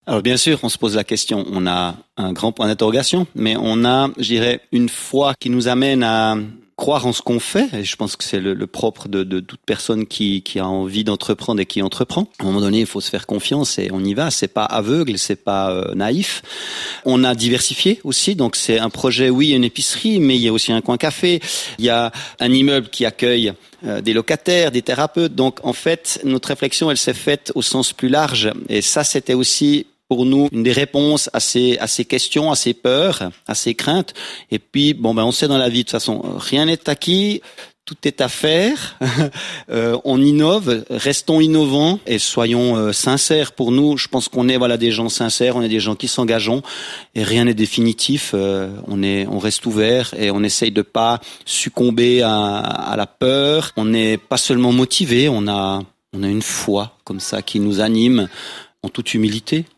Alors bien sûr, on se pose la question, on a un grand point d'interrogation, mais on a, je dirais, une foi qui nous amène à croire en ce qu'on fait, et je pense que c'est le propre de toute personne qui a envie d'entreprendre et qui entreprend. À un moment donné, il faut se faire confiance et on y va, c'est pas aveugle, c'est pas naïf. On a diversifié aussi, donc c'est un projet, oui, une épicerie, mais il y a aussi un coin café, il y a un immeuble qui accueille des locataires, des thérapeutes. Donc en fait, notre réflexion, elle s'est faite au sens plus large, et ça, c'était aussi pour nous une des réponses à ces questions, à ces peurs, à ces craintes. Et puis, on sait dans la vie, de toute façon, rien n'est acquis, tout est à faire. On innove, restons innovants et soyons sincères. Pour nous, je pense qu'on est des gens sincères, on est des gens qui s'engageons et rien n'est définitif. On reste ouvert et on essaye de pas succomber à la peur. On n'est pas seulement motivé, on a une foi comme ça qui nous anime en toute humilité.